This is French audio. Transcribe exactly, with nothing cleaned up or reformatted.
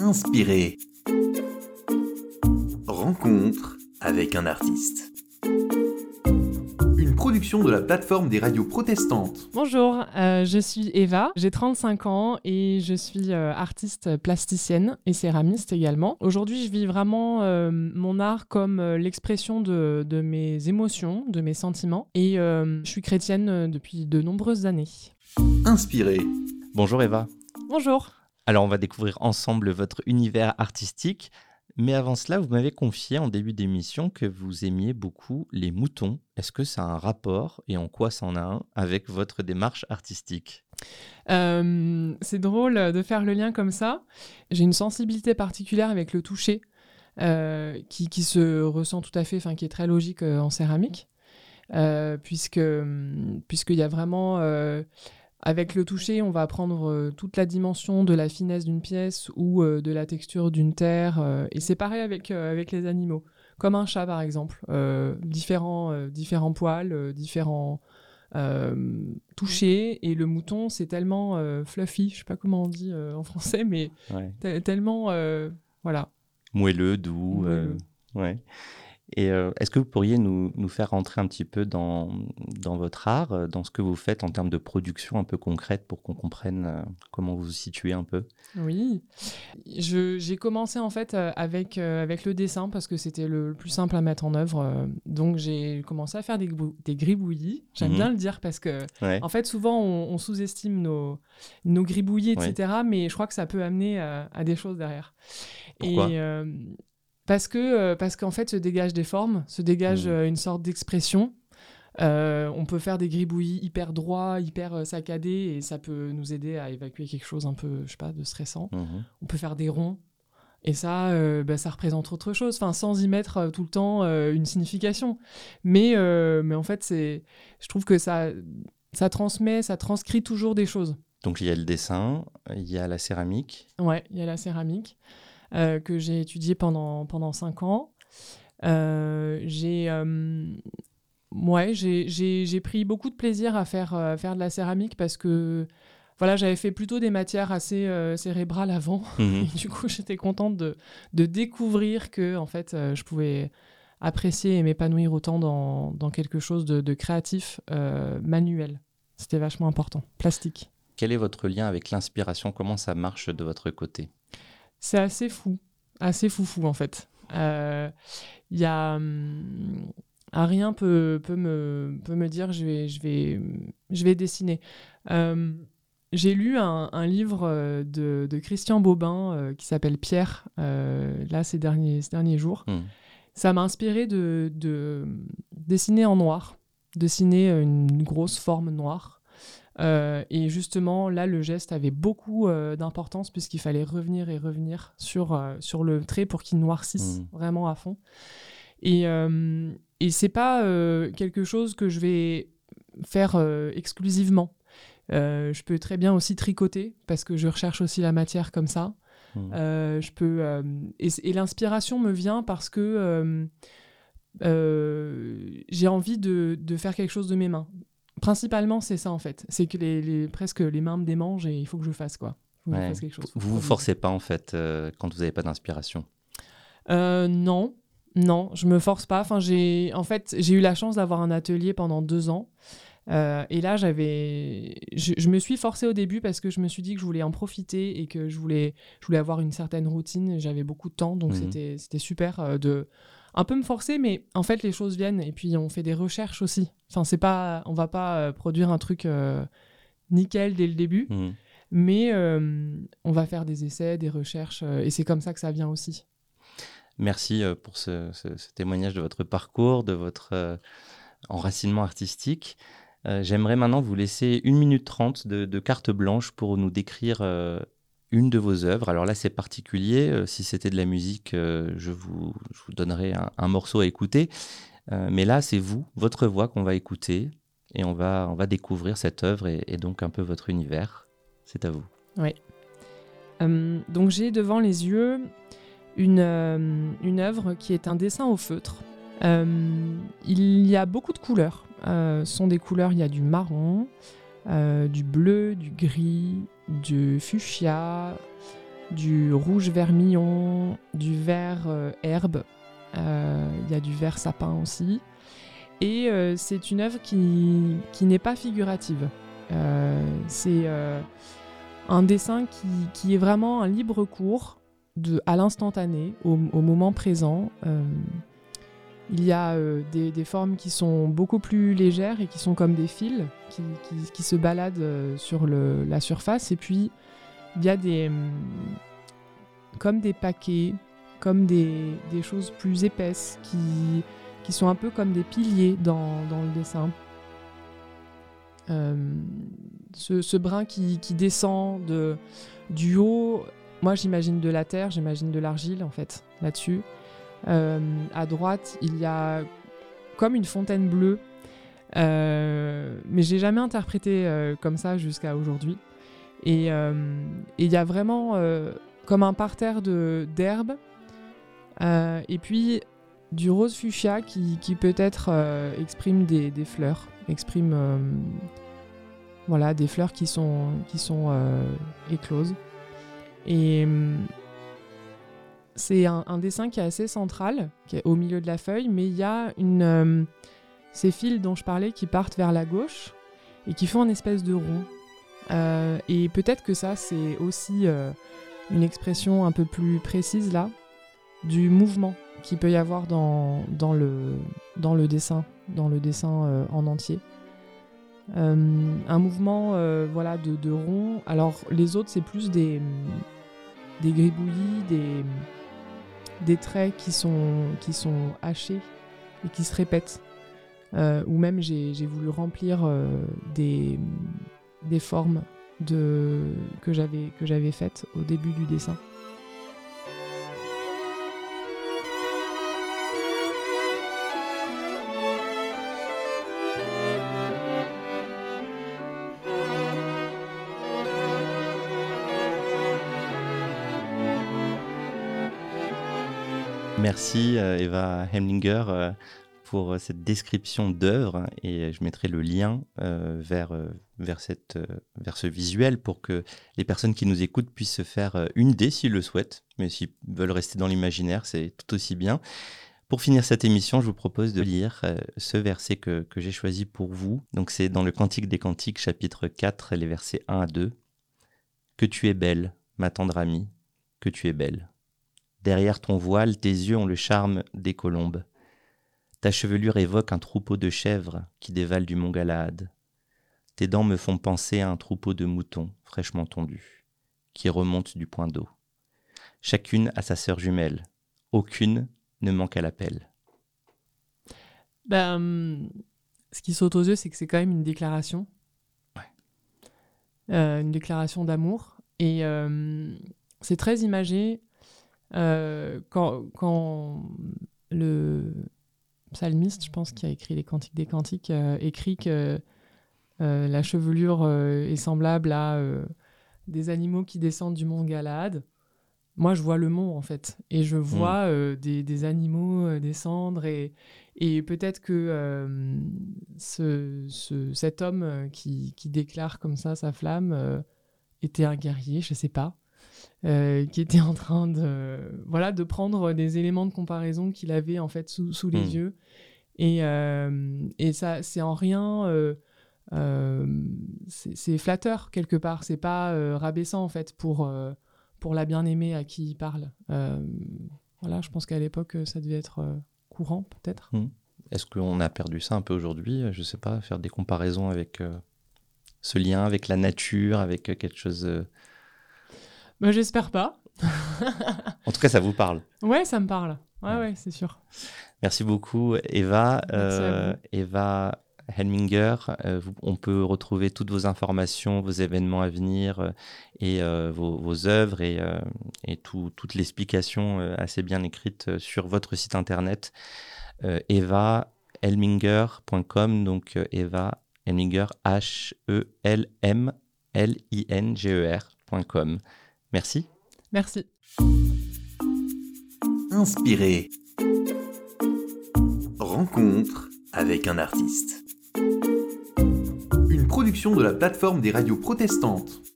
Inspiré. Rencontre avec un artiste. Une production de la plateforme des radios protestantes. Bonjour, euh, je suis Eva, j'ai trente-cinq ans et je suis euh, artiste plasticienne et céramiste également. Aujourd'hui, je vis vraiment euh, mon art comme euh, l'expression de, de mes émotions, de mes sentiments et euh, je suis chrétienne euh, depuis de nombreuses années. Inspiré. Bonjour Eva. Bonjour. Alors on va découvrir ensemble votre univers artistique, mais avant cela, vous m'avez confié en début d'émission que vous aimiez beaucoup les moutons. Est-ce que ça a un rapport, et en quoi ça en a un, avec votre démarche artistique ? Euh, c'est drôle de faire le lien comme ça. J'ai une sensibilité particulière avec le toucher, euh, qui, qui se ressent tout à fait, enfin qui est très logique euh, en céramique, euh, puisque puisqu'il y a vraiment... Euh, Avec le toucher, on va prendre euh, toute la dimension de la finesse d'une pièce ou euh, de la texture d'une terre. Euh, et c'est pareil avec, euh, avec les animaux. Comme un chat, par exemple. Euh, différents, euh, différents poils, euh, différents euh, touchés. Et le mouton, c'est tellement euh, fluffy, je sais pas comment on dit euh, en français, mais Ouais. t- tellement... Euh, voilà. Moelleux, doux. Moelleux. Euh, ouais. Et euh, est-ce que vous pourriez nous, nous faire rentrer un petit peu dans, dans votre art, dans ce que vous faites en termes de production un peu concrète pour qu'on comprenne euh, comment vous vous situez un peu ? Oui, je, j'ai commencé en fait euh, avec, euh, avec le dessin parce que c'était le, le plus simple à mettre en œuvre. euh, donc j'ai commencé à faire des, gribou- des gribouillis. J'aime Mhm. bien le dire parce que Ouais. en fait souvent on, on sous-estime nos, nos gribouillis, et cetera. Mais je crois que ça peut amener à, à des choses derrière. Pourquoi ? Et euh, parce que euh, parce qu'en fait se dégagent des formes, se dégage Mhm. euh, une sorte d'expression. Euh, on peut faire des gribouillis hyper droits, hyper euh, saccadés, et ça peut nous aider à évacuer quelque chose un peu, je sais pas, de stressant. Mhm. On peut faire des ronds, et ça, euh, bah, ça représente autre chose, enfin, sans y mettre euh, tout le temps euh, une signification. Mais, euh, mais en fait, c'est, je trouve que ça, ça transmet, ça transcrit toujours des choses. Donc il y a le dessin, il y a la céramique. Ouais, il y a la céramique euh, que j'ai étudiée pendant, pendant cinq ans. Euh, j'ai... Euh, Ouais, j'ai, j'ai, j'ai pris beaucoup de plaisir à faire, euh, faire de la céramique parce que voilà, j'avais fait plutôt des matières assez euh, cérébrales avant. Mhm. Et du coup, j'étais contente de, de découvrir que en fait, euh, je pouvais apprécier et m'épanouir autant dans, dans quelque chose de, de créatif, euh, manuel. C'était vachement important. Plastique. Quel est votre lien avec l'inspiration ? Comment ça marche de votre côté ? C'est assez fou. Assez foufou, en fait. Il euh, y a... Hum, Ah, rien peut, peut, me, peut me dire je vais, je vais, je vais dessiner. Euh, j'ai lu un, un livre de, de Christian Bobin euh, qui s'appelle Pierre, euh, là, ces derniers, ces derniers jours. Mhm. Ça m'a inspiré de, de dessiner en noir, dessiner une grosse forme noire. Euh, et justement, là, le geste avait beaucoup euh, d'importance puisqu'il fallait revenir et revenir sur, euh, sur le trait pour qu'il noircisse Mhm. vraiment à fond. Et, euh, et c'est pas euh, quelque chose que je vais faire euh, exclusivement. Euh, je peux très bien aussi tricoter parce que je recherche aussi la matière comme ça. Mhm. Euh, je peux euh, et, et l'inspiration me vient parce que euh, euh, j'ai envie de, de faire quelque chose de mes mains. Principalement, c'est ça en fait. C'est que les, les, presque les mains me démangent et il faut que je fasse quoi. Il faut que Ouais. je fasse quelque chose. Vous vous forcez pas en fait euh, quand vous n'avez pas d'inspiration ? Euh, non. Non, je me force pas. Enfin, j'ai, en fait, j'ai eu la chance d'avoir un atelier pendant deux ans. Euh, et là, j'avais, je, je me suis forcée au début parce que je me suis dit que je voulais en profiter et que je voulais, je voulais avoir une certaine routine. J'avais beaucoup de temps, donc Mhm. c'était, c'était super euh, de un peu me forcer. Mais en fait, les choses viennent et puis on fait des recherches aussi. Enfin, c'est pas, on va pas euh, produire un truc euh, nickel dès le début, Mhm. mais euh, on va faire des essais, des recherches, euh, et c'est comme ça que ça vient aussi. Merci euh, pour ce, ce- ce témoignage de votre parcours, de votre euh, enracinement artistique. Euh, j'aimerais maintenant vous laisser une minute trente de, de carte blanche pour nous décrire euh, une de vos œuvres. Alors là, c'est particulier. Euh, si c'était de la musique, euh, je, vous, je vous donnerais un, un morceau à écouter. Euh, mais là, c'est vous, votre voix qu'on va écouter et on va, on va découvrir cette œuvre et, et donc un peu votre univers. C'est à vous. Oui. Euh, donc j'ai devant les yeux une, euh, une œuvre qui est un dessin au feutre. Euh, il y a beaucoup de couleurs. Euh, ce sont des couleurs, il y a du marron, euh, du bleu, du gris, du fuchsia, du rouge vermillon, du vert euh, herbe, il euh, y a du vert sapin aussi. Et euh, c'est une œuvre qui, qui n'est pas figurative. Euh, c'est euh, un dessin qui, qui est vraiment un libre cours de, à l'instantané, au, au moment présent. Euh, il y a euh, des, des formes qui sont beaucoup plus légères et qui sont comme des fils qui, qui, qui se baladent euh, sur le, la surface. Et puis, il y a des, comme des paquets, comme des, des choses plus épaisses qui, qui sont un peu comme des piliers dans, dans le dessin. Euh, ce, ce brin qui, qui descend de, du haut, moi j'imagine de la terre, j'imagine de l'argile en fait, là-dessus. Euh, à droite, il y a comme une fontaine bleue, euh, mais j'ai jamais interprété euh, comme ça jusqu'à aujourd'hui. Et il euh, y a vraiment euh, comme un parterre de, d'herbe, euh, et puis du rose fuchsia qui, qui peut-être euh, exprime des, des fleurs, exprime euh, voilà, des fleurs qui sont, qui sont euh, écloses. Et euh, c'est un, un dessin qui est assez central, qui est au milieu de la feuille, mais il y a une, euh, ces fils dont je parlais qui partent vers la gauche et qui font une espèce de rond. Euh, et peut-être que ça, c'est aussi euh, une expression un peu plus précise là, du mouvement qu'il peut y avoir dans, dans, le, dans le dessin, dans le dessin euh, en entier. Euh, un mouvement euh, voilà, de, de rond. Alors les autres, c'est plus des, des gribouillis, des, des traits qui sont, qui sont hachés et qui se répètent. Euh, ou même j'ai, j'ai voulu remplir euh, des, des formes de, que j'avais, que j'avais faites au début du dessin. Merci euh, Eva Hemlinger euh, pour cette description d'œuvre, et je mettrai le lien euh, vers, euh, vers, cette, euh, vers ce visuel pour que les personnes qui nous écoutent puissent se faire euh, une idée s'ils le souhaitent, mais s'ils veulent rester dans l'imaginaire, c'est tout aussi bien. Pour finir cette émission, je vous propose de lire euh, ce verset que, que j'ai choisi pour vous. Donc c'est dans le Cantique des Cantiques, chapitre quatre, les versets un à deux. « Que tu es belle, ma tendre amie, que tu es belle. Derrière ton voile, tes yeux ont le charme des colombes. Ta chevelure évoque un troupeau de chèvres qui dévalent du mont Galaad. Tes dents me font penser à un troupeau de moutons fraîchement tondus, qui remontent du point d'eau. Chacune a sa sœur jumelle. Aucune ne manque à l'appel. » Ben, ce qui saute aux yeux, c'est que c'est quand même une déclaration. Ouais. Euh, une déclaration d'amour. Et euh, c'est très imagé. Euh, quand, quand le psalmiste, je pense, qui a écrit les Cantiques des Cantiques, euh, écrit que euh, la chevelure euh, est semblable à euh, des animaux qui descendent du mont Galaad, moi je vois le mont en fait, et je vois mmh. euh, des, des animaux euh, descendre, et, et peut-être que euh, ce, ce, cet homme euh, qui, qui déclare comme ça sa flamme euh, était un guerrier, je sais pas. Euh, qui était en train de, voilà, de prendre des éléments de comparaison qu'il avait en fait sous, sous les mmh. yeux. Et, euh, et ça, c'est en rien... Euh, euh, c'est, c'est flatteur, quelque part. C'est pas euh, rabaissant, en fait, pour, euh, pour la bien-aimée à qui il parle. Euh, voilà, je pense qu'à l'époque, ça devait être euh, courant, peut-être. Mmh. Est-ce qu'on a perdu ça un peu aujourd'hui ? Je sais pas, faire des comparaisons avec euh, ce lien avec la nature, avec euh, quelque chose... Euh... Bah, j'espère pas. En tout cas, ça vous parle. Ouais, ça me parle. Ouais, ouais, ouais, c'est sûr. Merci beaucoup, Eva. Merci euh, à vous. Eva Hemlinger, euh, vous, on peut retrouver toutes vos informations, vos événements à venir euh, et euh, vos, vos œuvres et, euh, et tout, toute l'explication euh, assez bien écrite euh, sur votre site internet euh, eva hemlinger point com, donc euh, Eva Hemlinger, H E L M L I N G E R point com. Merci. Merci. Inspiré. Rencontre avec un artiste. Une production de la plateforme des radios protestantes.